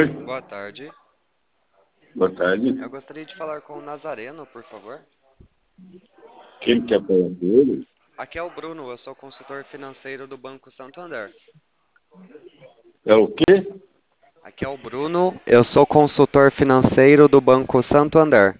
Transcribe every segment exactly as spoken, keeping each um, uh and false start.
Oi, Boa tarde. boa tarde. Eu gostaria de falar com o Nazareno, por favor. Quem quer falar com ele? Aqui é o Bruno, eu sou consultor financeiro do Banco Santander. É o quê? Aqui é o Bruno, eu sou consultor financeiro do Banco Santander.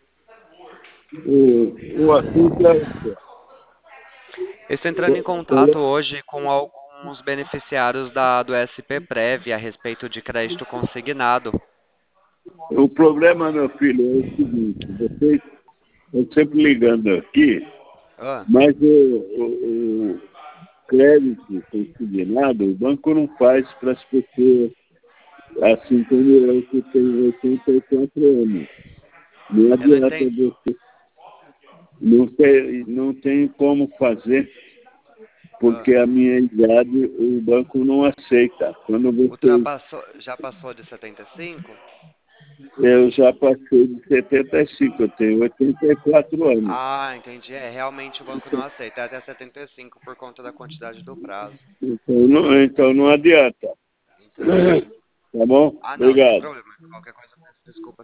O, o assunto é o quê? Estou entrando em contato hoje com alguns beneficiários da, do S P Prev a respeito de crédito consignado. O problema, meu filho, é o seguinte, vocês estão sempre ligando aqui, Ah, mas o, o, o crédito consignado, o banco não faz para as pessoas assim como eu, que tenho oitenta e quatro anos. Não eu não adianta entendi. você, não tem, não tem como fazer, Ah, porque a minha idade o banco não aceita. Quando você ultrapassou, já passou de setenta e cinco? Eu já passei de setenta e cinco, eu tenho oitenta e quatro anos. Ah, entendi. É, realmente o banco não aceita, é até setenta e cinco por conta da quantidade do prazo. Então não, então não adianta. Entendi. Tá bom? Ah, não, sem Obrigado. problema. Qualquer coisa eu peço desculpa